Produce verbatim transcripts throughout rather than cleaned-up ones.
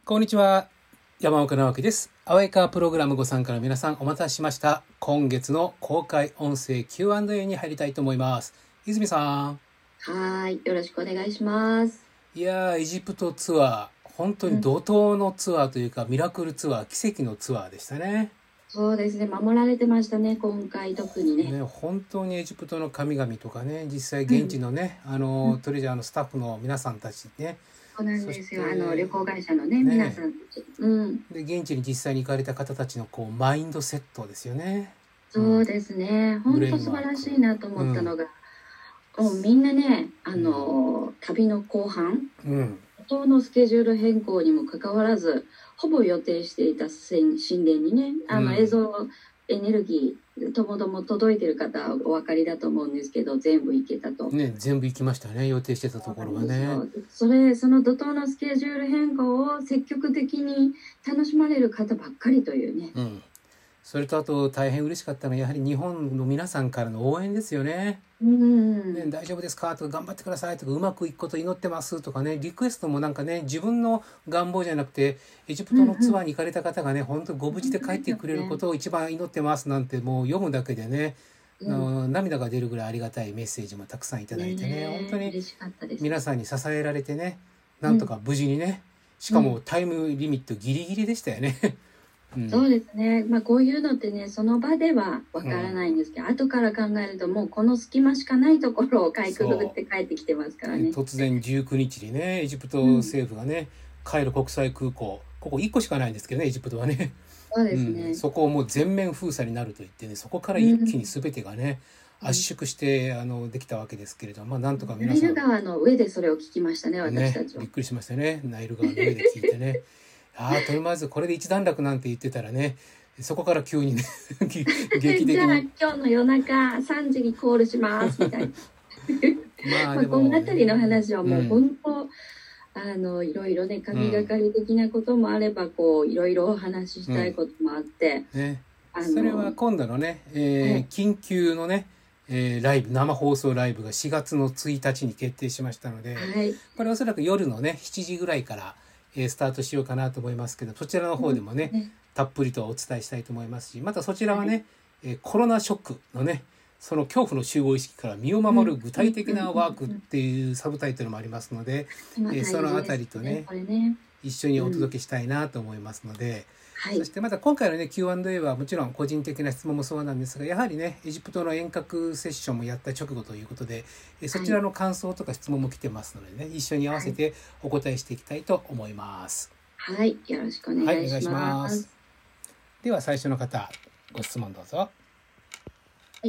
こんにちは、山岡直樹です。アウェイカープログラムご参加の皆さん、お待たせしました。今月の公開音声 キューアンドエー に入りたいと思います。泉さん。 はい、よろしくお願いします。 いやー、エジプトツアー、本当に怒涛のツアーというか、うん、ミラクルツアー、奇跡のツアーでしたね。 そうですね、守られてましたね、今回特にね。 ね、本当にエジプトの神々とかね、実際現地のね、うん、あのトレジャーのスタッフの皆さんたちね。 そうなんですよ。あの旅行会社のね、ね皆さんたち。うん。 で、現地に実際に行かれた方たちのこうマインドセットですよね。 そうですね。本当素晴らしいなと思ったのが、うん、もうみんなね、あの、うん、旅の後半、うん、元のスケジュール変更にもかかわらず、ほぼ予定していた神殿にね、あの映像、うん、エネルギーともども届いてる方はお分かりだと思うんですけど、全部行けたと。 ね、全部行きましたね、予定してたところはね。 それ、その怒涛のスケジュール変更を積極的に楽しまれる方ばっかりというね。 うん。それとあと大変嬉しかったのはやはり日本の皆さんからの応援ですよね。うんね、大丈夫ですかとか頑張ってくださいとかうまくいくこと祈ってますとかね、リクエストもなんかね、自分の願望じゃなくてエジプトのツアーに行かれた方がね、うんうん、本当ご無事で帰ってくれることを一番祈ってますなんてもう読むだけでね、うん、の涙が出るぐらいありがたいメッセージもたくさんいただいてね、ね本当に皆さんに支えられてね、なんとか無事にね、しかもタイムリミットギリギリでしたよね。 うん、そうですね、まあ、こういうのってねその場ではわからないんですけど、うん、後から考えるともうこの隙間しかないところをかいくぐって帰ってきてますからね。 突然じゅうくにちにねエジプト政府がね、うん、カイロ国際空港ここいっこしかないんですけどねエジプトはね。 そうですね、 うん、そこをもう全面封鎖になると言ってねそこから一気に全てがね、うん、圧縮してあのできたわけですけれども、まあ、なんとか皆さんナイル川の上でそれを聞きましたね私たちは、 ね、びっくりしましたね。ナイル川の上で聞いてねああとりあえずこれで一段落なんて言ってたらねそこから急にね劇的にじゃあ今日の夜中さんじにコールしますみたいなまあでも、ね、この辺りの話はもう本当、うん、あのいろいろね神がかり的なこともあれば、うん、こういろいろお話ししたいこともあって、 うんね、あのそれは今度のね、えーはい、緊急のねえー、ライブ生放送ライブがしがつのついたちに決定しましたので、はい、これおそらく夜のねしちじぐらいからえー、スタートしようかなと思いますけど、そちらの方でもね、うん、たっぷりとお伝えしたいと思いますし、またそちらはね、はい、えー、コロナショックのねその恐怖の集合意識から身を守る具体的なワークっていうサブタイトルもありますので、うん、えー、そのあたりとね、ね一緒にお届けしたいなと思いますので、うん、そしてまた今回のね キューアンドエー はもちろん個人的な質問もそうなんですが、やはりねエジプトの遠隔セッションもやった直後ということで、そちらの感想とか質問も来てますのでね、一緒に合わせてお答えしていきたいと思います。 はい、よろしくお願いします。はい、お願いします。 では最初の方ご質問どうぞ。はい。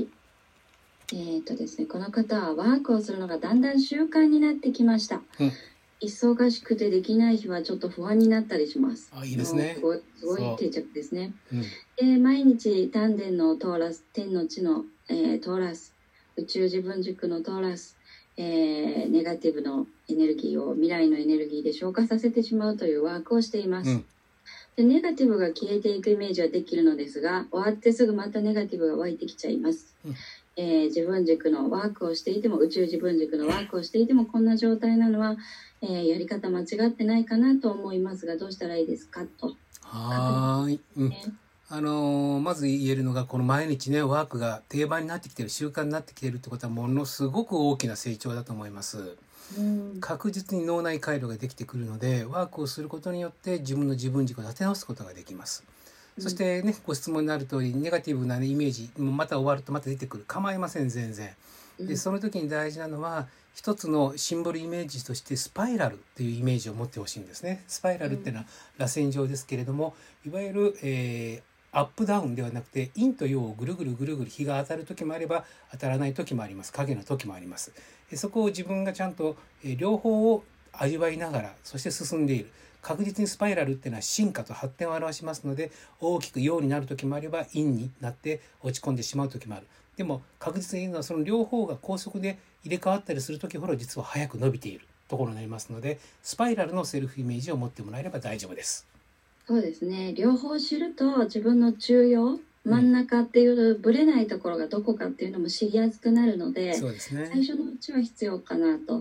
えーとですね、この方はワークをするのがだんだん習慣になってきました。うん、忙しくてできない日はちょっと不安になったりします。 あ、いいですね。 すごい、すごい定着ですね。うん、で毎日丹田のトーラス、天の地の、えー、トーラス、宇宙自分軸のトーラス、えー、ネガティブのエネルギーを未来のエネルギーで消化させてしまうというワークをしています。うん、でネガティブが消えていくイメージはできるのですが、終わってすぐまたネガティブが湧いてきちゃいます。うんえー、自分軸のワークをしていても宇宙自分軸のワークをしていてもこんな状態なのは、えー、やり方間違ってないかなと思いますがどうしたらいいですかと。 はい、うんね、あのー、まず言えるのがこの毎日ねワークが定番になってきてる習慣になってきてるってことはものすごく大きな成長だと思います。うん、確実に脳内回路ができてくるのでワークをすることによって自分の自分軸を立て直すことができます。そしてね、ご質問になる通りネガティブな、ね、イメージまた終わるとまた出てくる構いません全然。でその時に大事なのは一つのシンボルイメージとしてスパイラルっていうイメージを持ってほしいんですね。スパイラルっていうのは螺旋状ですけれども、いわゆる、えー、アップダウンではなくて陰と陽をぐるぐるぐるぐる日が当たる時もあれば当たらない時もあります。影の時もあります。そこを自分がちゃんと、えー、両方を味わいながらそして進んでいる。確実にスパイラルっていうのは進化と発展を表しますので、大きく陽になる時もあれば陰になって落ち込んでしまう時もある。でも確実に言うのはその両方が高速で入れ替わったりする時ほど実は早く伸びているところになりますので、スパイラルのセルフイメージを持ってもらえれば大丈夫です。 そうですね、両方知ると自分の中央真ん中っていうブレないところがどこかっていうのも知りやすくなるので、 そうですね、 最初のうちは必要かなと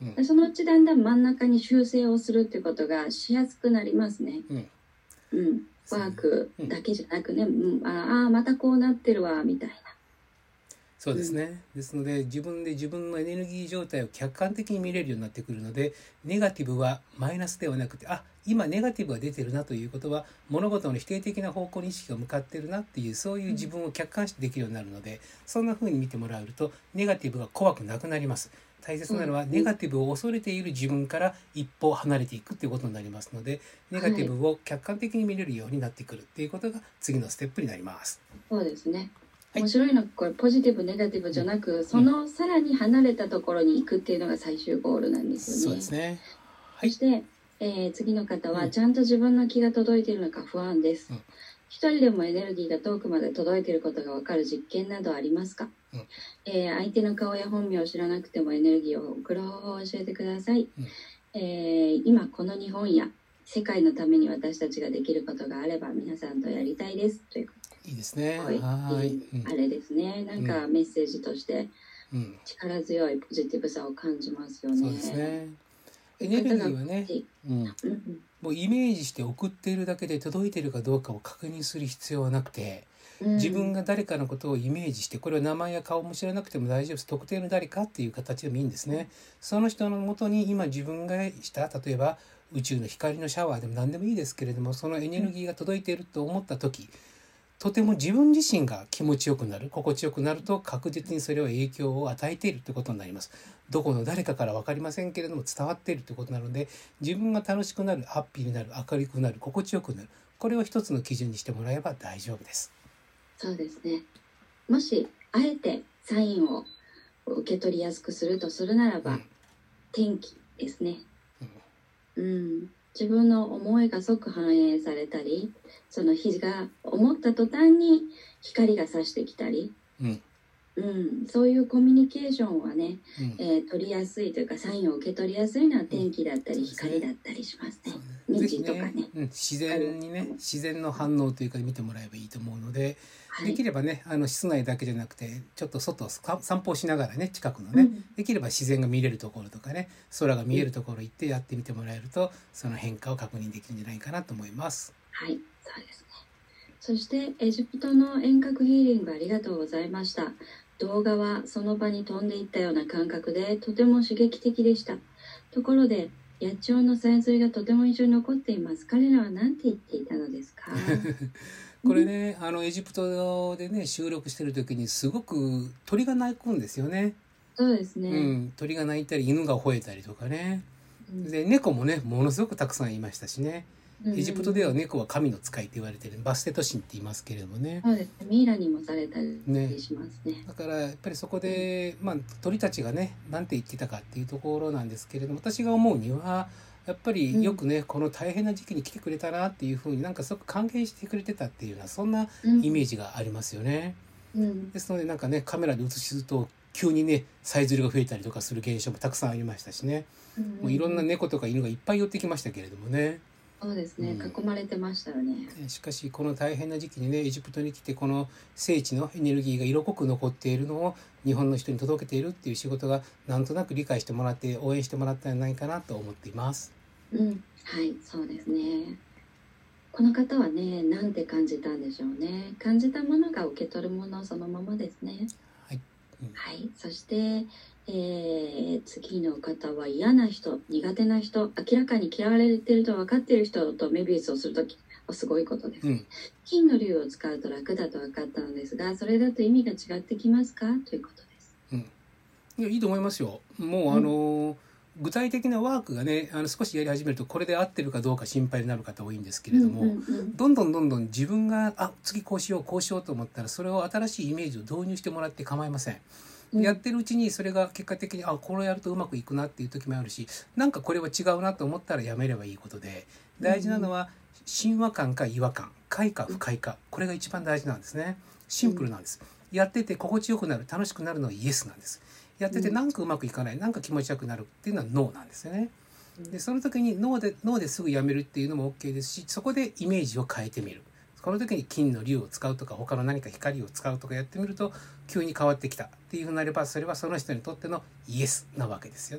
うん、そのうちだんだん真ん中に修正をするっていうことがしやすくなりますね。うん、うん、ワークだけじゃなくね、うん、ああまたこうなってるわみたいな。 そうですね、うん、ですので自分で自分のエネルギー状態を客観的に見れるようになってくるので、ネガティブはマイナスではなくて、あ、今ネガティブが出てるなということは物事の否定的な方向に意識が向かってるなっていう、そういう自分を客観視できるようになるので、そんな風に見てもらえるとネガティブが怖くなくなります。大切なのはネガティブを恐れている自分から一歩離れていくっていうことになりますので、ネガティブを客観的に見れるようになってくるっていうことが次のステップになります。 そうですね。面白いのはこれポジティブネガティブじゃなく、うん、そのさらに離れたところに行くっていうのが最終ゴールなんですよね。 そうですね。 はい、そして、えー、次の方は、ちゃんと自分の気が届いているのか不安です。うん、一人でもエネルギーが遠くまで届いていることが分かる実験などありますか？うん、えー、相手の顔や本名を知らなくてもエネルギーを送る方法を教えてください。うん、えー、今この日本や世界のために私たちができることがあれば皆さんとやりたいですということ。 いいですね。 はい、あれですね。なんかメッセージとして力強いポジティブさを感じますよね。 そうですね。エネルギーはね、うん、もうイメージして送っているだけで届いているかどうかを確認する必要はなくて、自分が誰かのことをイメージして、これは名前や顔も知らなくても大丈夫です。特定の誰かっていう形でもいいんですね。その人のもとに今自分がした、例えば宇宙の光のシャワーでも何でもいいですけれども、そのエネルギーが届いていると思った時、とても自分自身が気持ちよくなる、心地よくなると確実にそれは影響を与えているということになります。どこの誰かから分かりませんけれども伝わっているということなので、自分が楽しくなる、ハッピーになる、明るくなる、心地よくなる、これを一つの基準にしてもらえば大丈夫です。 そうですね。もしあえてサインを受け取りやすくするとするならば、うん、天気ですね。うん、うん自分の思いが即反映されたり、その日が思った途端に光が差してきたり、うんうん、そういうコミュニケーションはね、うんえー、取りやすいというかサインを受け取りやすいのは天気だったり、うん、光だったりしますね。虹とかね、 ね、うん、自然にね、自然の反応というか見てもらえばいいと思うので、はい、できればね、あの室内だけじゃなくてちょっと外を散歩しながらね、近くのね、うん、できれば自然が見れるところとかね、空が見えるところ行ってやってみてもらえると、その変化を確認できるんじゃないかなと思います。 はい、そうですね。そしてエジプトの遠隔ヒーリングありがとうございました。動画はその場に飛んでいったような感覚でとても刺激的でした。ところで野鳥のさえずりがとても印象に残っています。彼らは何て言っていたのですか？ これね、あのエジプトでね収録してる時にすごく鳥が鳴くんですよね。 そうですね、 うん、鳥が鳴いたり犬が吠えたりとかね、うん、で猫もねものすごくたくさんいましたしね。エジプトでは猫は神の使いって言われてるバステト神って言いますけれどもね。 そうですね。ミイラにもされたりしますね。 ねだからやっぱりそこで、まあ、鳥たちがね何て言ってたかっていうところなんですけれども、私が思うにはやっぱりよくね、うん、この大変な時期に来てくれたなっていうふうになんかすごく歓迎してくれてたっていうようなそんなイメージがありますよね。うん、ですのでなんかねカメラで映すと急にねさえずりが増えたりとかする現象もたくさんありましたしね、うん、もういろんな猫とか犬がいっぱい寄ってきましたけれどもね。 そうですね、うん、囲まれてましたよね。 しかしこの大変な時期にねエジプトに来てこの聖地のエネルギーが色濃く残っているのを日本の人に届けているっていう仕事がなんとなく理解してもらって応援してもらったんじゃないかなと思っています。 うん、はいそうですね。この方はねなんて感じたんでしょうね。感じたものが受け取るものそのままですね。はい、うん、はい、そしてえー、次の方は嫌な人、苦手な人、明らかに嫌われていると分かっている人とメビウスをするときはすごいことです、うん、金の竜を使うと楽だと分かったのですが、それだと意味が違ってきますかということです、 うん、いやいいと思いますよ。もうあの、うん、具体的なワークがねあの少しやり始めるとこれで合ってるかどうか心配になる方多いんですけれども、うんうんうん、どんどんどんどん自分があ次こうしようこうしようと思ったらそれを新しいイメージを導入してもらって構いません。やってるうちにそれが結果的にあこれやるとうまくいくなっていう時もあるし、なんかこれは違うなと思ったらやめればいいことで、大事なのは親和感か違和感、快か不快か、これが一番大事なんですね。シンプルなんです。やってて心地よくなる、楽しくなるのはイエスなんです。やっててなんかうまくいかない、なんか気持ちよくなるっていうのはノーなんですよね。でその時にノーでノーですぐやめるっていうのも OK ですし、そこでイメージを変えてみる。この時に金の竜を使うとか他の何か光を使うとかやってみると急に変わってきたっていうふうになれば、それはその人にとってのイエスなわけですよね。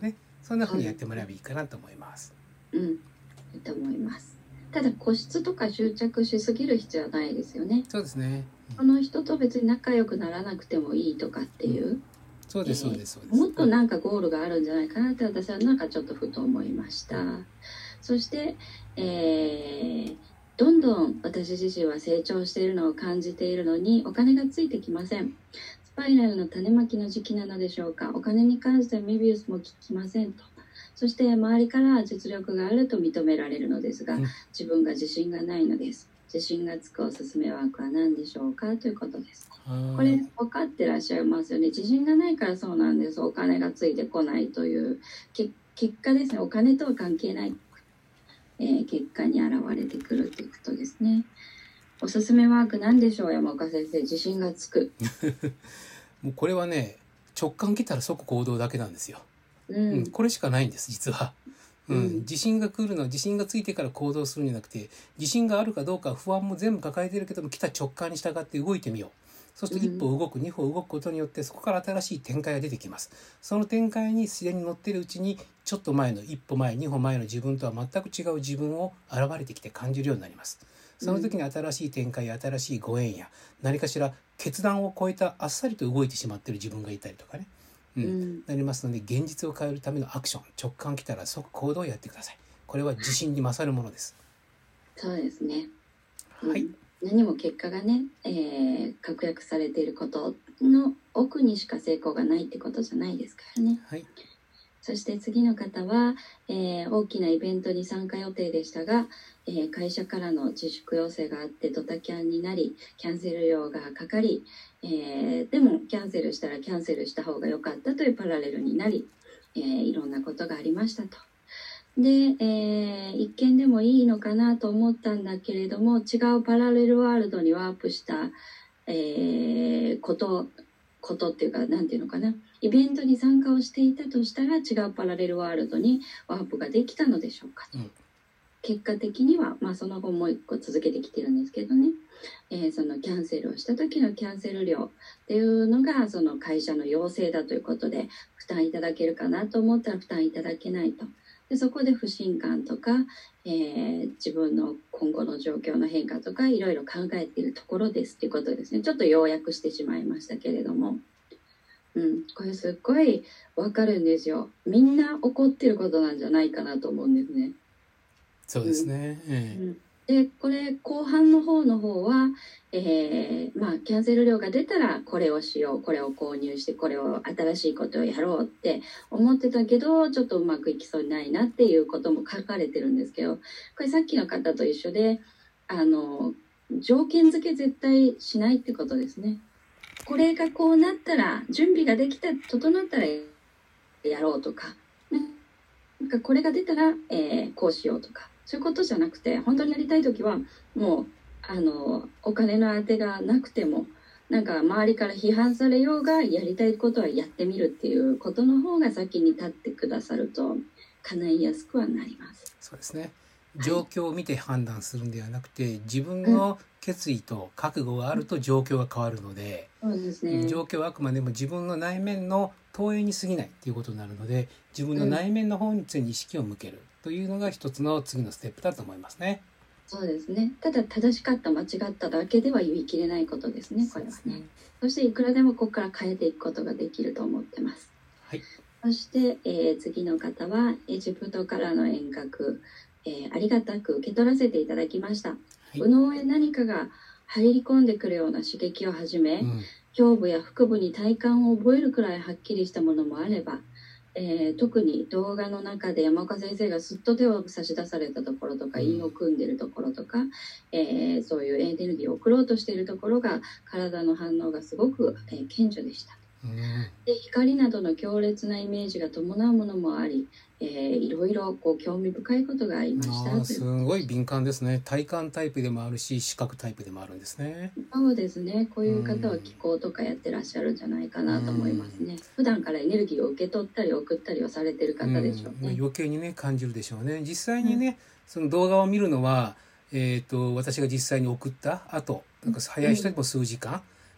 そんなふうにやってもらえばいいかなと思います。 うん、いいと思います。ただ固執とか執着しすぎる必要はないですよね。 そうですね。 この人と別に仲良くならなくてもいいとかっていう、うん、 そうですそうですそうです。 もっとなんかゴールがあるんじゃないかなって私はなんかちょっとふと思いました。そして、えー、どんどん私自身は成長しているのを感じているのにお金がついてきません。スパイラルの種まきの時期なのでしょうか。お金に関してはメビウスも効きませんと。そして周りから実力があると認められるのですが、自分が自信がないのです。自信がつくおすすめワークは何でしょうかということです。これ分かってらっしゃいますよね。自信がないからそうなんです。お金がついてこないというけ結果ですね。お金とは関係ない、えー、結果に現れてくるということですね。おすすめワーク何でしょう、山岡先生。自信がつくもうこれはね、直感来たら即行動だけなんですよ。うん、うん、これしかないんです実は。うん、自信が来るのは自信がついてから行動するんじゃなくて、自信があるかどうか不安も全部抱えてるけども、来た直感に従って動いてみよう。そうすると一歩動く、二歩動くことによってそこから新しい展開が出てきます。その展開に自然に乗ってるうちに、ちょっと前の一歩前二歩前の自分とは全く違う自分を現れてきて感じるようになります。その時に新しい展開や新しいご縁や何かしら決断を超えたあっさりと動いてしまっている自分がいたりとかね、うんうん、なりますので、現実を変えるためのアクション、直感来たら即行動をやってください。これは自信に勝るものです。 そうですね、 はい、 うん、何も結果がね、えー、確約されていることの奥にしか成功がないってことじゃないですからね。 はい、 そして次の方は、えー、大きなイベントに参加予定でしたが、えー、会社からの自粛要請があってドタキャンになり、キャンセル料がかかり、えー、でもキャンセルしたらキャンセルした方が良かったというパラレルになり、えー、いろんなことがありましたと。で、えー、一見でもいいのかなと思ったんだけれども、違うパラレルワールドにワープした、えー、ことことっていうか、なんていうのかな、イベントに参加をしていたとしたら違うパラレルワールドにワープができたのでしょうか、うん、結果的には、まあ、その後もう一個続けてきてるんですけどね、えー、そのキャンセルをした時のキャンセル料っていうのがその会社の要請だということで、負担いただけるかなと思ったら負担いただけないと。でそこで不信感とか、えー、自分の今後の状況の変化とかいろいろ考えているところですっていうことですね。ちょっと要約してしまいましたけれども、うん、これすっごいわかるんですよ。みんな怒ってることなんじゃないかなと思うんですね。 そうですね、うんえーでこれ後半の方の方は、えーまあ、キャンセル料が出たらこれをしよう、これを購入してこれを新しいことをやろうって思ってたけどちょっとうまくいきそうにないなっていうことも書かれてるんですけど、これさっきの方と一緒で、あの条件付け絶対しないってことですね。これがこうなったら準備ができた整ったらやろうとか、なんかこれが出たら、えー、こうしようとか、そういうことじゃなくて、本当にやりたい時はもうあのお金の当てがなくても、なんか周りから批判されようがやりたいことはやってみるっていうことの方が先に立ってくださると叶いやすくはなります。 そうですね。状況を見て判断するんではなくて、はい、自分の決意と覚悟があると状況が変わるので、 うん、そうですね、 状況はあくまでも自分の内面の投影に過ぎないっていうことになるので、自分の内面の方に常に意識を向けるというのが一つの次のステップだと思いますね。 そうですね。ただ正しかった間違っただけでは言い切れないことですね、これはね。 そ, ねそしていくらでもここから変えていくことができると思ってます。 はい、 そして、えー、次の方はエジプトからの遠隔、えー、ありがたく受け取らせていただきました。はい、右脳へ何かが入り込んでくるような刺激をはじめ、うん、胸部や腹部に体感を覚えるくらいはっきりしたものもあれば、えー、特に動画の中で山岡先生がすっと手を差し出されたところとか、韻を組んでるところとか、えー、そういうエネルギーを送ろうとしているところが体の反応がすごく、えー、顕著でした。で光などの強烈なイメージが伴うものもあり、えー、いろいろこう興味深いことがありました。 すごい敏感ですね。体感タイプでもあるし視覚タイプでもあるんですね。 そうですね。こういう方は気候とかやってらっしゃるんじゃないかなと思いますね。普段からエネルギーを受け取ったり送ったりをされてる方でしょうね。 うん、余計にね感じるでしょうね。実際にね、うん、その動画を見るのは、えーと、私が実際に送った後、なんか早い人でも数時間、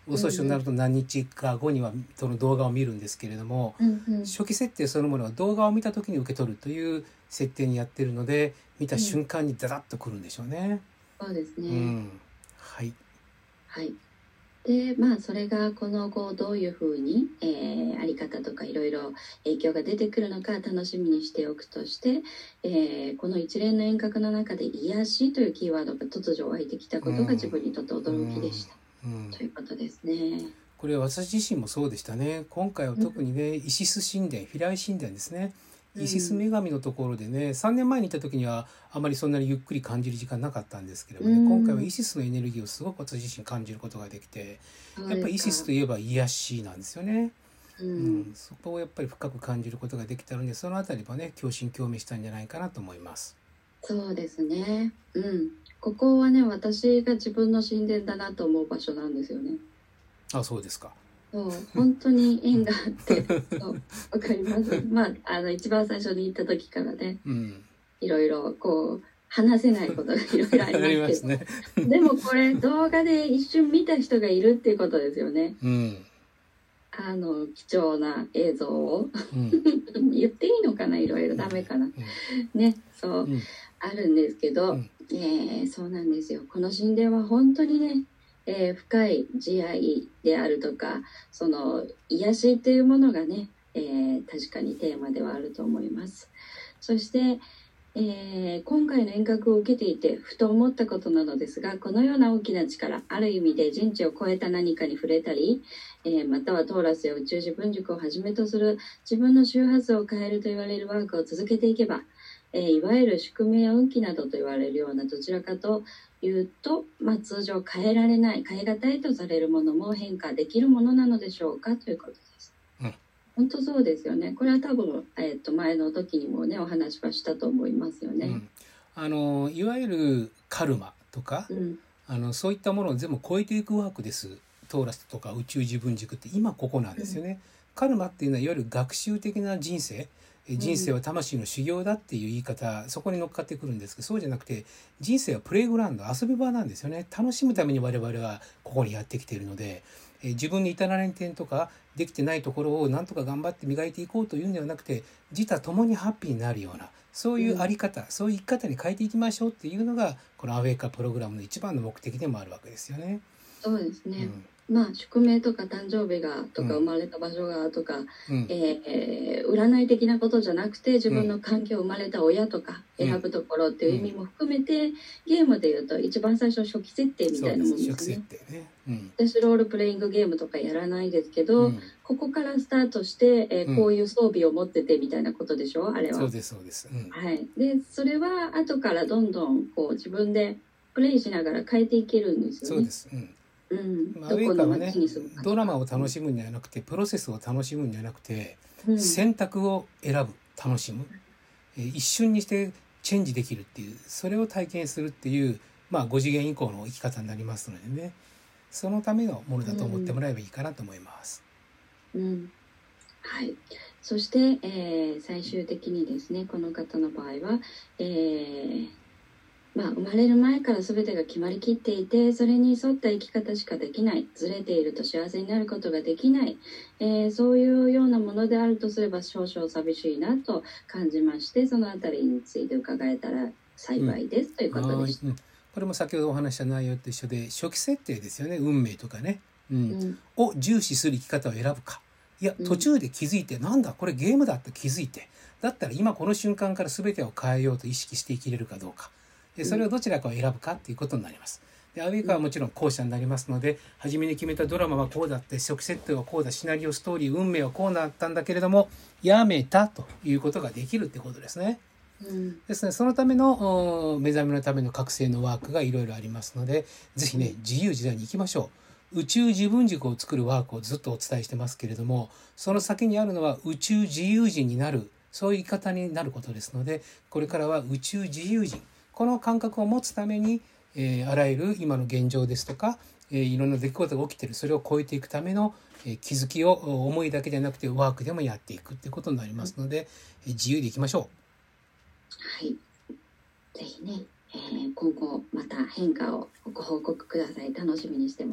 遅しとなると何日か後にはその動画を見るんですけれども、 うんうん、 初期設定そのものは動画を見た時に受け取るという設定にやってるので、見た瞬間にダダッとくるんでしょうね。 うん、そうですね、 うん、はいはい。でまあそれがこの後どういうふうに、えー、あり方とかいろいろ影響が出てくるのか楽しみにしておくとして、えー、この一連の遠隔の中で癒しというキーワードが突如湧いてきたことが自分にとって驚きでした、うんうん、ということですね。 これ私自身もそうでしたね。今回は特にね、イシス神殿、フィライ神殿ですね、イシス女神のところでね、さんねんまえに行った時にはあまりそんなにゆっくり感じる時間なかったんですけどもね、うん、今回はイシスのエネルギーをすごく私自身感じることができて、やっぱりイシスといえば癒しなんですよね、うんうん、そこをやっぱり深く感じることができたので、そのあたりはね共振共鳴したんじゃないかなと思います。 そうですね、うん、ここはね私が自分の神殿だなと思う場所なんですよね。 あ、そうですか。 そう本当に縁があってそうわかります。まああの一番最初に行った時からね、うん、いろいろこう話せないことがいろいろありますけどね、でもこれ動画で一瞬見た人がいるっていうことですよね、うん、あの貴重な映像を、うん、言っていいのかな、いろいろダメかな、うん、ね、そう、うん、あるんですけど、うん、えー、そうなんですよ。この神殿は本当にね、えー、深い慈愛であるとかその癒しっていうものがね、えー、確かにテーマではあると思います。そして、えー、今回の遠隔を受けていてふと思ったことなのですが、このような大きな力、ある意味で人知を超えた何かに触れたり、えー、またはトーラスや宇宙自分軸をはじめとする自分の周波数を変えると言われるワークを続けていけば、えー、いわゆる宿命や運気などと言われるようなどちらかというと、まあ、通常変えられない、変え難いとされるものも変化できるものなのでしょうかということです。うん、本当そうですよね。これは多分、えー、と前の時にもねお話はしたと思いますよね。うん、 あのいわゆるカルマとか、うん、あのそういったものを全部超えていくワークです。トーラスとか宇宙自分軸って今ここなんですよね。うん、カルマっていうのはいわゆる学習的な人生、人生は魂の修行だっていう言い方、そこに乗っかってくるんですけど、そうじゃなくて人生はプレイグラウンド、遊び場なんですよね。楽しむために我々はここにやってきているので、え自分に至らない点とかできてないところをなんとか頑張って磨いていこうというんではなくて、自他共にハッピーになるようなそういうあり方、うん、そういう生き方に変えていきましょうっていうのがこのアウェイカープログラムの一番の目的でもあるわけですよね。 そうですね、うん、まあ宿命とか誕生日がとか生まれた場所がとか、うん、えー、占い的なことじゃなくて自分の環境、生まれた親とか選ぶところっていう意味も含めて、うん、ゲームでいうと一番最初初期設定みたいなもんですね。初期設定ね、うん、私ロールプレイングゲームとかやらないですけど、うん、ここからスタートして、えー、こういう装備を持っててみたいなことでしょ、あれは。 そうですそうです、うん、 はい、でそれは後からどんどんこう自分でプレイしながら変えていけるんですよね。 そうです、うんうん、 アウェイカーはね、ドラマを楽しむんじゃなくてプロセスを楽しむんじゃなくて、うん、選択を選ぶ、楽しむ、えー、一瞬にしてチェンジできるっていう、それを体験するっていう、まあご次元以降の生き方になりますのでね、そのためのものだと思ってもらえばいいかなと思います。 うん、うん、はい。そして、えー、最終的にですね、この方の場合は、えーまあ、生まれる前から全てが決まりきっていて、それに沿った生き方しかできない、ずれていると幸せになることができない、えー、そういうようなものであるとすれば少々寂しいなと感じまして、そのあたりについて伺えたら幸いです、うん、ということでした。うん、 これも先ほどお話した内容と一緒で、初期設定ですよね。運命とかね、うんうん、を重視する生き方を選ぶか、いや途中で気づいて、うん、なんだこれゲームだって気づいて、だったら今この瞬間から全てを変えようと意識して生きれるかどうか、でそれをどちらかを選ぶかっていうことになります。でアウェイカーはもちろん後者になりますので、初めに決めたドラマはこうだって、初期設定はこうだ、シナリオストーリー運命はこうなったんだけれどもやめたということができるってことですね。うん、ですね、そのための目覚めのための覚醒のワークがいろいろありますので、ぜひね自由自在に行きましょう。宇宙自分軸を作るワークをずっとお伝えしてますけれども、その先にあるのは宇宙自由人になる、そういう言い方になることですので、これからは宇宙自由人、この感覚を持つために、えー、あらゆる今の現状ですとか、えー、いろんな出来事が起きている、それを超えていくための、えー、気づきを思いだけではなくてワークでもやっていくっていうことになりますので、えー、自由でいきましょう。はい、ぜひね、えー、今後また変化をご報告ください。楽しみにしてます。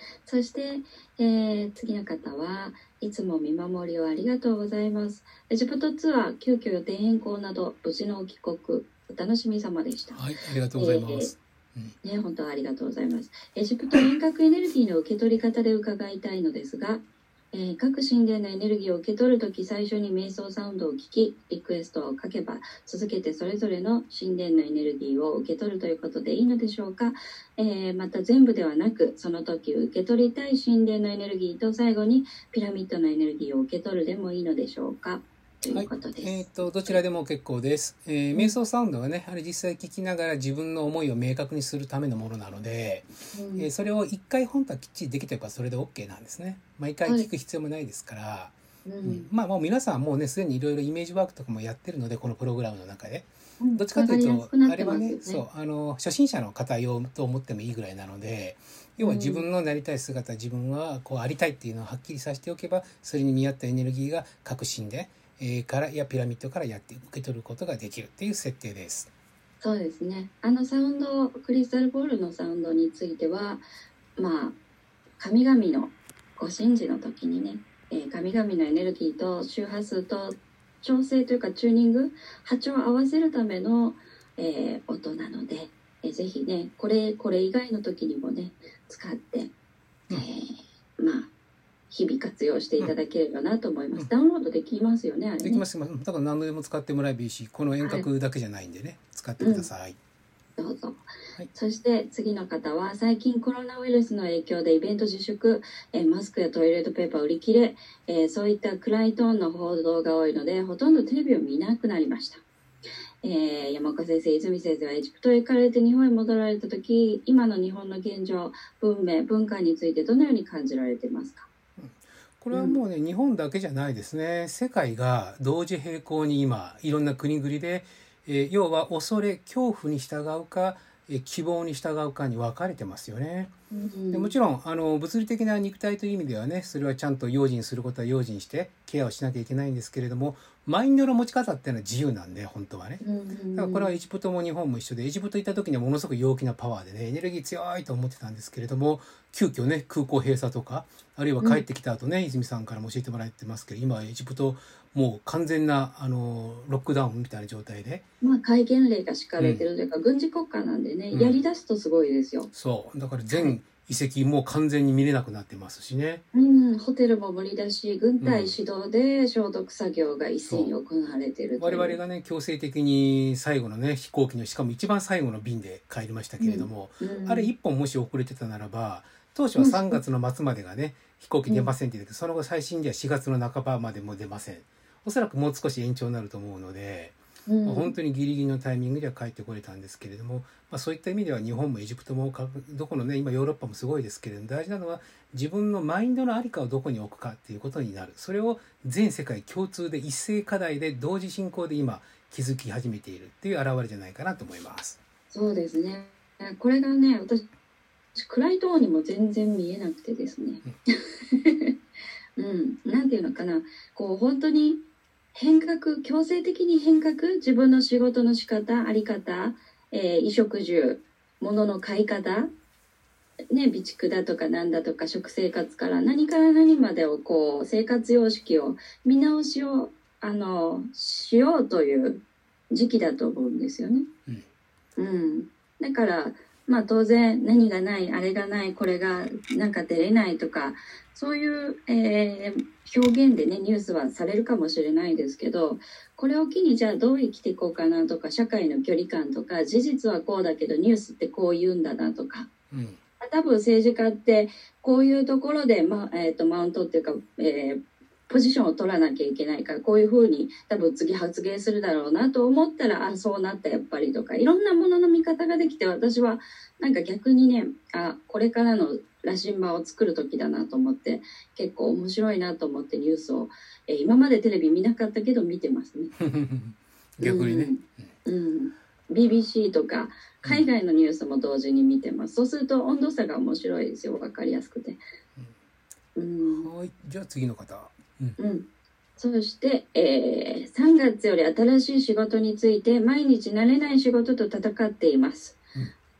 そして、えー、次の方はいつも見守りをありがとうございます。エジプトツアー急遽予定変更など無事の帰国お楽しみ様でした。 はい、ありがとうございます。 えーうん、ね、本当はありがとうございます。エジプト遠隔エネルギーの受け取り方で伺いたいのですが、えー、各神殿のエネルギーを受け取るとき最初に瞑想サウンドを聞きリクエストを書けば続けてそれぞれの神殿のエネルギーを受け取るということでいいのでしょうか。えー、また全部ではなくその時受け取りたい神殿のエネルギーと最後にピラミッドのエネルギーを受け取るでもいいのでしょうかということです。 はい、えーと、どちらでも結構です。えー、瞑想サウンドはね、あれ実際聞きながら自分の思いを明確にするためのものなので、うん、えー、それを一回本当はきっちりできてればそれで OK なんですね。毎回聞く必要もないですから、はい、うん、まあもう皆さんもうねすでにいろいろイメージワークとかもやってるのでこのプログラムの中で、うん、どっちかというと、ね、あれはね、そうあの初心者の方用と思ってもいいぐらいなので、要は自分のなりたい姿、自分はこうありたいっていうのをはっきりさせておけばそれに見合ったエネルギーが確信でからやピラミッドからやって受け取ることができるっていう設定です。 そうですね。あのサウンドクリスタルボールのサウンドについてはまあ神々のご神事の時にね、えー、神々のエネルギーと周波数と調整というかチューニング波長を合わせるための、えー、音なので、えー、ぜひねこれこれ以外の時にもね使って、えー、まあ日々活用していただければなと思います。うん、ダウンロードできますよね、あれね。 できます。だから何度でも使ってもらえばいいし、この遠隔だけじゃないんでね、はい、使ってください。 うん、どうぞ。はい、そして次の方は、最近コロナウイルスの影響でイベント自粛、えー、マスクやトイレットペーパー売り切れ、えー、そういった暗いトーンの報道が多いので、ほとんどテレビを見なくなりました。えー、山岡先生、泉先生はエジプトへ行かれて日本へ戻られた時、今の日本の現状、文明、文化についてどのように感じられていますか？ これはもうね、うん、日本だけじゃないですね。世界が同時並行に今いろんな国々で、えー、要は恐れ恐怖に従うか、えー、希望に従うかに分かれてますよね。うん、でもちろんあの物理的な肉体という意味ではね、それはちゃんと用心することは用心してケアをしなきゃいけないんですけれども、マインドの持ち方っていうのは自由なんで本当はね。だからこれはエジプトも日本も一緒で、エジプト行った時にはものすごく陽気なパワーでねエネルギー強いと思ってたんですけれども、急遽ね空港閉鎖とかあるいは帰ってきた後ね、うん、泉さんからも教えてもらってますけど、今はエジプトもう完全なあのロックダウンみたいな状態で、 まあ戒厳令が敷かれてるというか、うん、軍事国家なんでね、うん、やりだすとすごいですよ。 そうだから全遺跡もう完全に見れなくなってますしね、 うん、ホテルも無理だし、軍隊主導で消毒作業が一斉に行われてるという、 我々がね強制的に最後のね飛行機のしかも一番最後の便で帰りましたけれども、うんうん、あれ一本もし遅れてたならば当初はさんがつの末までがね飛行機出ませんって言って、その後最新ではしがつの半ばまでも出ません。おそらくもう少し延長になると思うので、うん、まあ、本当にギリギリのタイミングでは帰ってこれたんですけれども、まあ、そういった意味では日本もエジプトもどこのね今ヨーロッパもすごいですけれども、大事なのは自分のマインドの在りかをどこに置くかっていうことになる。それを全世界共通で一斉課題で同時進行で今気づき始めているっていう表れじゃないかなと思います。 そうですね。これがね、私暗いトーンにも全然見えなくてですね、うん、なんていうのかな、こう本当に変革、強制的に変革、自分の仕事の仕方、あり方、えー、衣食住、物の買い方、ね、備蓄だとかなんだとか食生活から何から何までをこう生活様式を見直しをあのしようという時期だと思うんですよね。うん、うん、だからまあ当然何がない、あれがない、これがなんか出れないとか、そういう、えー、表現でねニュースはされるかもしれないですけど、これを機にじゃあどう生きていこうかなとか、社会の距離感とか、事実はこうだけどニュースってこう言うんだなとか、うん、多分政治家ってこういうところで、まえー、とマウントっていうか、えー、ポジションを取らなきゃいけないから、こういうふうに多分次発言するだろうなと思ったら、あそうなったやっぱりとか、いろんなものの見方ができて、私はなんか逆にね、あこれからの羅針盤を作る時だなと思って、結構面白いなと思ってニュースを、えー、今までテレビ見なかったけど見てますね。 逆にね、 うん、うん、ビービーシー とか海外のニュースも同時に見てます。そうすると温度差が面白いですよ、分かりやすくて。 うん、はい、じゃあ次の方。 うん、うん、そして、えー、さんがつより新しい仕事について毎日慣れない仕事と戦っています。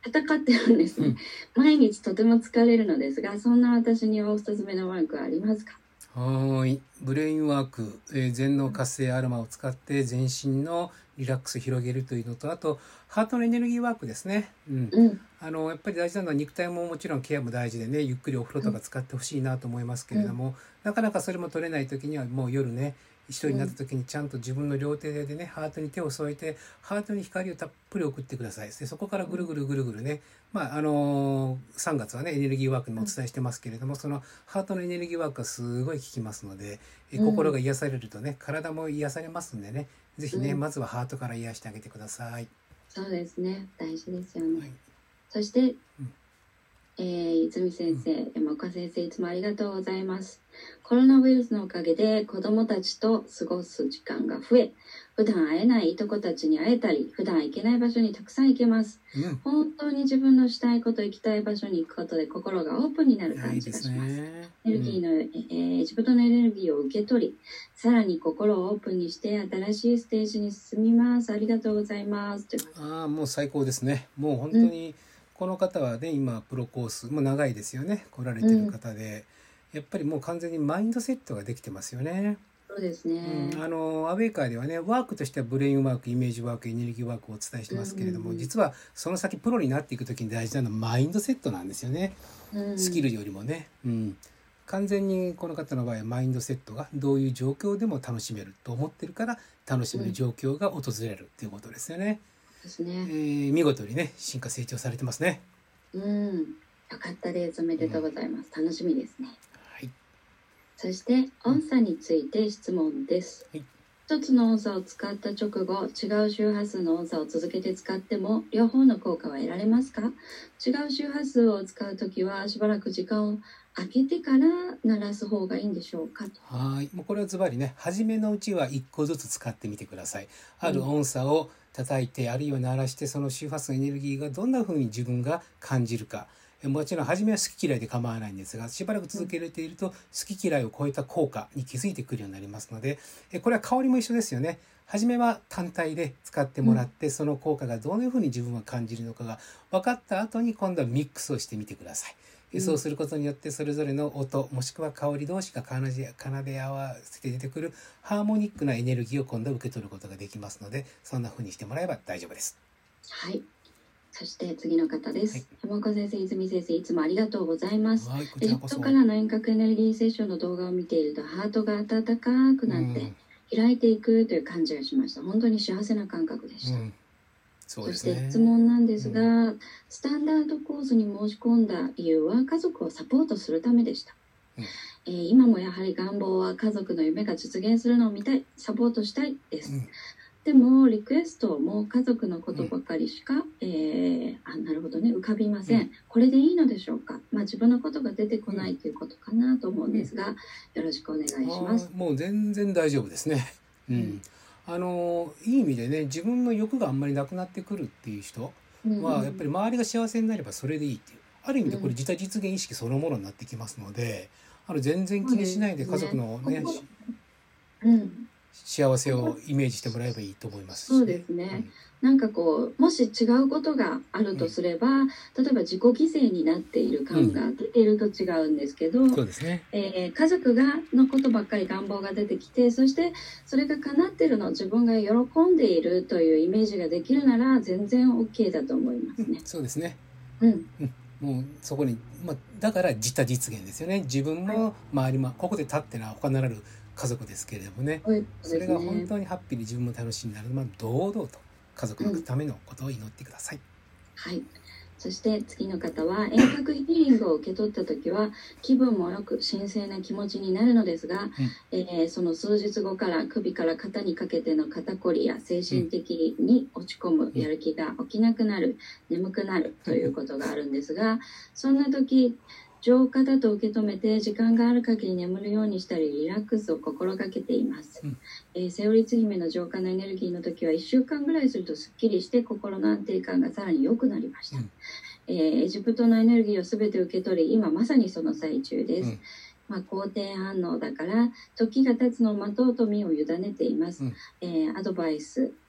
戦ってるんですね、うん、毎日とても疲れるのですが、そんな私におすすめのワークはありますか？ はい、ブレインワーク、えー、全脳活性アロマを使って全身のリラックスを広げるというのと、あとハートのエネルギーワークですね、うんうん、あのやっぱり大事なのは肉体ももちろんケアも大事でね、ゆっくりお風呂とか使ってほしいなと思いますけれども、うん、なかなかそれも取れない時にはもう夜ね、一人になった時にちゃんと自分の両手でね、ハートに手を添えてハートに光をたっぷり送ってください。でそこからぐるぐるぐるぐるね、まああのー、さんがつはねエネルギーワークにもお伝えしてますけれども、そのハートのエネルギーワークはすごい効きますので、え心が癒されるとね、体も癒されますんでね、ぜひね、うん、まずはハートから癒してあげてください。 そうですね、大事ですよね、はい、そして、うん、えー、泉先生、うん、山岡先生、いつもありがとうございます。コロナウイルスのおかげで子どもたちと過ごす時間が増え、普段会えないいとこたちに会えたり、普段行けない場所にたくさん行けます、うん、本当に自分のしたいこと、行きたい場所に行くことで心がオープンになる感じがします。いいですね、エネルギーの、うん、えー、自分のエネルギーを受け取り、さらに心をオープンにして新しいステージに進みます。ありがとうございます。 ああ、もう最高ですね。もう本当に、うん、この方はね、今プロコースも長いですよね、来られてる方で、うん、やっぱりもう完全にマインドセットができてますよね。 そうですね、 うん、あのアウェイカーではね、ワークとしてはブレインワーク、イメージワーク、エネルギーワークをお伝えしてますけれども、うんうん、実はその先プロになっていく時に大事なのはマインドセットなんですよね、うん、スキルよりもね、うん、完全にこの方の場合はマインドセットがどういう状況でも楽しめると思ってるから、楽しめる状況が訪れるということですよね、 うんですね、 えー、見事にね進化成長されてますね。 うん、よかったです。おめでとうございます、うん、楽しみですね。はい、そして音差について質問です、はい、一つの音差を使った直後、違う周波数の音差を続けて使っても両方の効果は得られますか？違う周波数を使うときはしばらく時間を空けてから鳴らす方がいいんでしょうか？ はい、もうこれはズバリね、初めのうちはいっこずつ使ってみてください。ある音差を叩いて、うん、あるいは鳴らして、その周波数のエネルギーがどんな風に自分が感じるか、もちろん初めは好き嫌いで構わないんですが、しばらく続けていると好き嫌いを超えた効果に気づいてくるようになりますので、これは香りも一緒ですよね。初めは単体で使ってもらって、その効果がどういうふうに自分は感じるのかが分かった後に、今度はミックスをしてみてください。そうすることによって、それぞれの音もしくは香り同士が奏で合わせて出てくるハーモニックなエネルギーを今度は受け取ることができますので、そんなふうにしてもらえば大丈夫です。 はい、そして次の方です、はい、山岡先生、泉先生、いつもありがとうございます。はい、こちらこそ。エジプトからの遠隔エネルギーセッションの動画を見ていると、ハートが温かくなって開いていくという感じがしました。本当に幸せな感覚でした、うん、そうですね。そして質問なんですが、うん、スタンダードコースに申し込んだ理由は家族をサポートするためでした、うんえー、今もやはり願望は家族の夢が実現するのを見たい、サポートしたいです、うん、でもリクエストも家族のことばかりしか、うんえー、あなるほどね浮かびません、うん、これでいいのでしょうか？まあ、自分のことが出てこないということかなと思うんですが、よろしくお願いします。 もう全然大丈夫ですね、うんうんあのいい意味でね、自分の欲があんまりなくなってくるっていう人はやっぱり周りが幸せになればそれでいいっていう、ある意味でこれ自他実現意識そのものになってきますので、あの全然気にしないで家族のね、うん、幸せをイメージしてもらえばいいと思いますし、ね、 そうですね、うん、なんかこうもし違うことがあるとすれば、うん、例えば自己犠牲になっている感が出ていると違うんですけど、うんそうですねえー、家族がのことばっかり願望が出てきて、そしてそれが叶っているのを自分が喜んでいるというイメージができるなら全然 OK だと思いますね、 うん、そうですね、 うんうんもうそこに、まあ、だから自他実現ですよね。自分も周りもここで立ってのは他ならぬ家族ですけれどもね、はい、それが本当にハッピーに自分も楽しみになる、まあ、堂々と家族のためのことを祈ってください、 うん、はい。そして次の方は、遠隔ヒーリングを受け取った時は気分もよく神聖な気持ちになるのですが、うんえー、その数日後から首から肩にかけての肩こりや精神的に落ち込む、うん、やる気が起きなくなる、眠くなるということがあるんですが、そんな時浄化だと受け止めて時間がある限り眠るようにしたりリラックスを心がけています、うんえー、セオリツ姫の浄化のエネルギーの時はいっしゅうかんぐらいするとすっきりして心の安定感がさらに良くなりました、うんえー、エジプトのエネルギーを全て受け取り今まさにその最中です、うんまあ、肯定反応だから時が経つのを待とうと身を委ねています、うんえー、アドバイス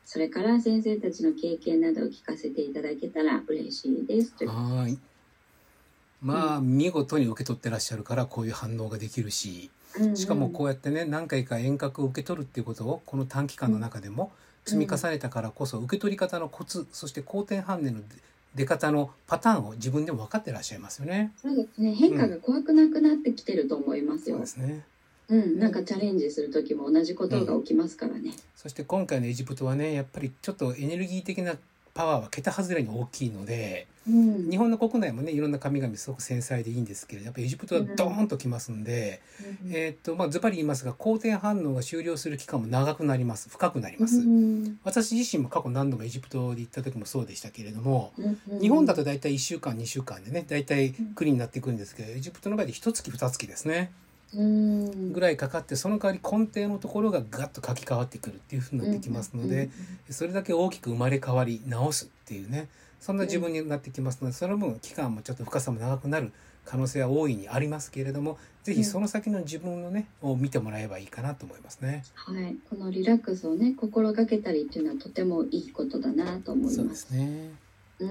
それから先生たちの経験などを聞かせていただけたら嬉しいです。 はい。まあ、うん、見事に受け取ってらっしゃるからこういう反応ができるし、しかもこうやってね何回か遠隔を受け取るっていうことをこの短期間の中でも積み重ねたからこそ、受け取り方のコツ、そして好転反応の出方のパターンを自分でも分かってらっしゃいますよね。 そうですね。変化が怖くなくなってきてると思いますよ。 うん、そうですね。 うん、なんかチャレンジする時も同じことが起きますからね、うん、 そして今回のエジプトはねやっぱりちょっとエネルギー的なパワーは桁外れに大きいので、うん、日本の国内もねいろんな神々すごく繊細でいいんですけれどやっぱりエジプトはドーンときますんで、うん、えー、っとまあズバリ言いますが好転反応が終了する期間も長くなります、深くなります、うん、私自身も過去何度もエジプトで行った時もそうでしたけれども、うん、日本だと大体いっしゅうかんにしゅうかんでね大体国になっていくんですけど、エジプトの場合でいっかげつにかげつですねうんぐらいかかって、その代わり根底のところがガッと書き換わってくるっていう風になってきますので、それだけ大きく生まれ変わり直すっていうね、そんな自分になってきますので、その分期間もちょっと深さも長くなる可能性は大いにありますけれども、ぜひその先の自分のねを見てもらえばいいかなと思いますね。 はい、このリラックスをね心がけたりっていうのはとてもいいことだなと思います。 そうですね。 うん、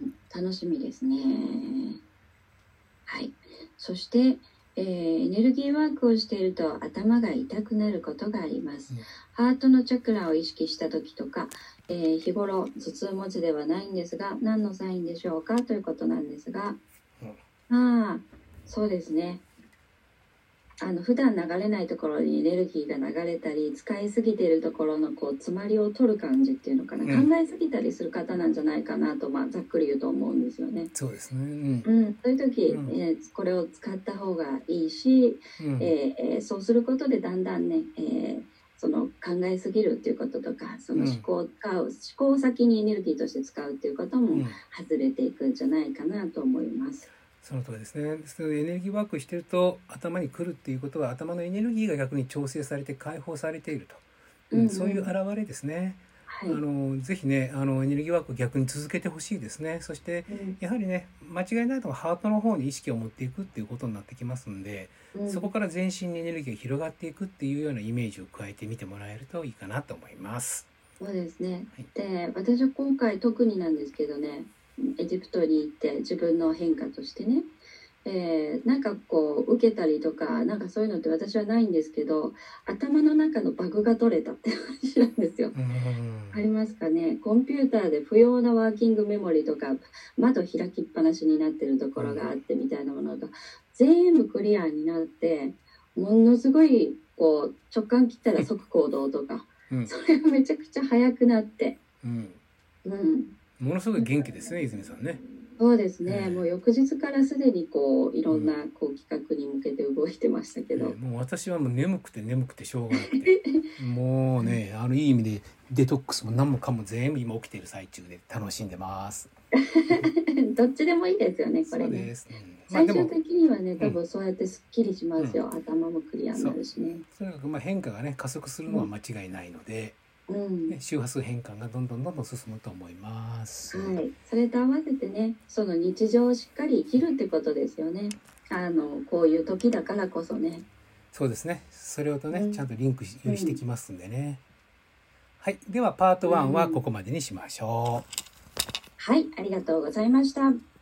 楽しみですね。はい、そしてえー、エネルギーワークをしていると頭が痛くなることがあります、うん、ハートのチャクラを意識した時とか、えー、日頃頭痛持ちではないんですが何のサインでしょうかということなんですが、うん、ああそうですね、あの普段流れないところにエネルギーが流れたり使いすぎているところのこう詰まりを取る感じっていうのかな、うん、考えすぎたりする方なんじゃないかなと、まあ、ざっくり言うと思うんですよね。 そうですね、うんうん、そういう時、うんえー、これを使った方がいいし、うんえー、そうすることでだんだんね、えー、その考えすぎるっていうこととかその思考を使う、うん、思考を先にエネルギーとして使うっていうことも外れていくんじゃないかなと思います。 その通りですね。ですのでエネルギーワークしてると頭に来るっていうことは頭のエネルギーが逆に調整されて解放されていると、うんうん、そういう現れですね。はい、あのぜひねあのエネルギーワークを逆に続けてほしいですね。そして、うん、やはりね間違いないのはハートの方に意識を持っていくっていうことになってきますんで、うん、そこから全身にエネルギーが広がっていくっていうようなイメージを加えてみてもらえるといいかなと思います。 そうですね、はい、で私は今回特になんですけどねエジプトに行って自分の変化としてね、えー、なんかこう受けたりとかなんかそういうのって私はないんですけど頭の中のバグが取れたって話なんですよ。ありますかね。コンピューターで不要なワーキングメモリとか窓開きっぱなしになってるところがあってみたいなものが全部クリアになってものすごいこう直感切ったら即行動とか、うん、それがめちゃくちゃ早くなって、うんうん、ものすごい元気ですね泉さんね。 そうですね、えー、もう翌日からすでにこういろんなこう企画に向けて動いてましたけど、 えー、もう私はもう眠くて眠くてしょうがなくてもうねあのいい意味でデトックスも何もかも全部今起きている最中で楽しんでますどっちでもいいですよねこれね。そうです、うんまあ、最終的にはね多分そうやってすっきりしますよ、うん、頭もクリアになるしね。 それがまあ変化がね加速するのは間違いないので、うん、周波数変換がどんどんどんどん進むと思います。 はい、それと合わせてね、その日常をしっかり生きるってことですよね。あのこういう時だからこそね。 そうですね。それをとね、うん、ちゃんとリンクししてきますんでね。うん、はい、ではパートワンはここまでにしましょう。 うん、はい、ありがとうございました。